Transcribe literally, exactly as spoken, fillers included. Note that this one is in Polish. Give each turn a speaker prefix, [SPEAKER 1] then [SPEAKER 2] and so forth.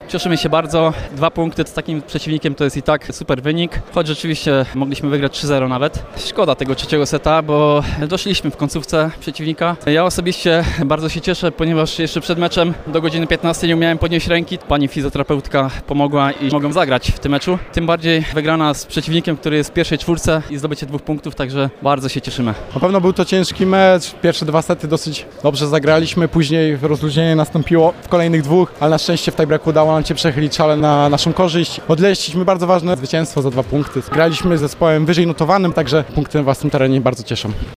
[SPEAKER 1] Cieszymy się bardzo. Dwa punkty z takim przeciwnikiem to jest i tak super wynik, choć rzeczywiście mogliśmy wygrać trzy zero nawet. Szkoda tego trzeciego seta, bo doszliśmy w końcówce przeciwnika. Ja osobiście bardzo się cieszę, ponieważ jeszcze przed meczem do godziny piętnastej nie umiałem podnieść ręki. Pani fizjoterapeutka pomogła i mogłem zagrać w tym meczu. Tym bardziej wygrana z przeciwnikiem, który jest w pierwszej czwórce i zdobycie dwóch punktów, także bardzo się cieszymy.
[SPEAKER 2] Na pewno był to ciężki mecz. Pierwsze dwa sety dosyć dobrze zagraliśmy, później rozluźnienie nastąpiło w kolejnych dwóch, ale na szczęście w tiebreaku udało nam się przechylić szale na naszą korzyść. Odleźliśmy bardzo ważne zwycięstwo za dwa punkty. Graliśmy z zespołem wyżej notowanym, także punkty na własnym terenie bardzo cieszą.